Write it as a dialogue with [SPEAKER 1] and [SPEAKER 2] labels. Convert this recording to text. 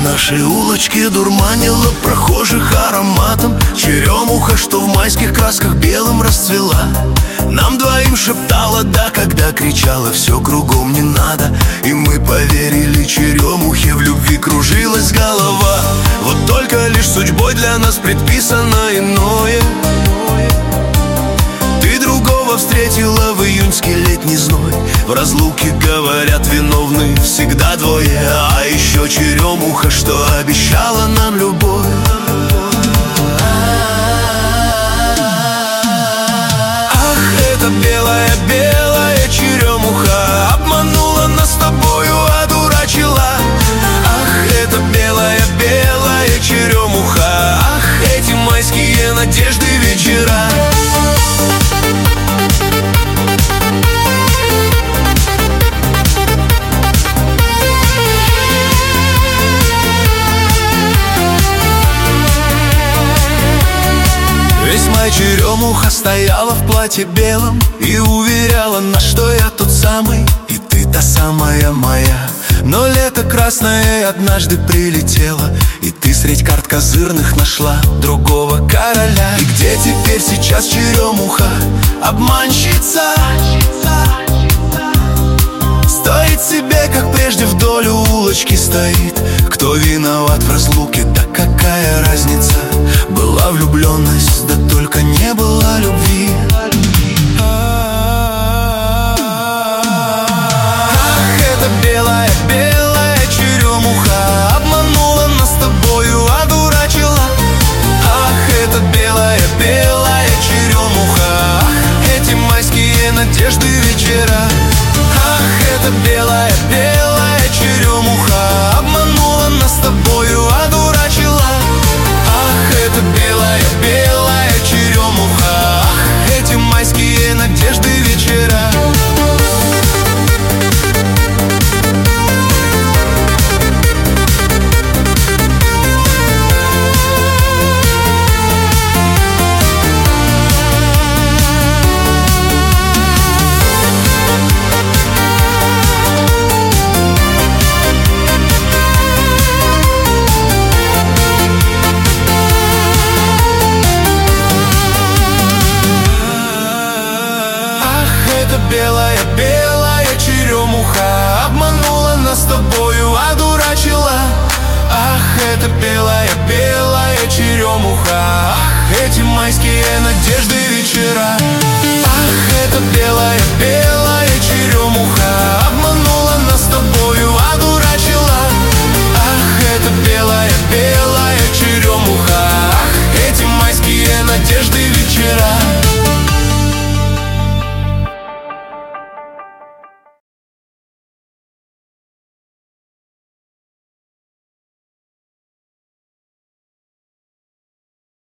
[SPEAKER 1] Наши улочки дурманила прохожих ароматом черемуха, что в майских красках белым расцвела. Нам двоим шептала «да», когда кричала «все кругом не надо». И мы поверили черемухе, в любви кружилась голова. Вот только лишь судьбой для нас предписано иное. Ты другого встретила в июньский летний зной. В разлуке, говорят, виновны всегда двое. А еще черемуха, что обещала нам любовь. Ах, эта белая-белая черемуха обманула нас с тобою, одурачила. Ах, эта белая-белая черемуха. Ах, эти майские надежды вечера. Весь май черемуха стояла в платье белом и уверяла нас, что я тот самый, и ты та самая моя. Но лето красное однажды прилетело, и ты средь карт козырных нашла другого короля. И где теперь сейчас черемуха, обманщица? Стоит себе, как прежде, вдоль улочки стоит. Кто виноват в разлуке, да какая разница? Была влюбленность, да только не было любви. Ах, эта белая-белая черемуха обманула нас с тобою, одурачила. Ах, эта белая-белая черемуха. Ах, эти майские надежды вечера. Ах, эта белая-белая черемуха обманула нас с тобою, одурачила. Ах, эта белая-белая черемуха. Ах, эти майские надежды вечера. Белая-белая черемуха обманула нас с тобою, одурачила. Ах, это белая-белая черемуха. Ах, эти майские надежды вечера. Ах, это белая-белая черемуха.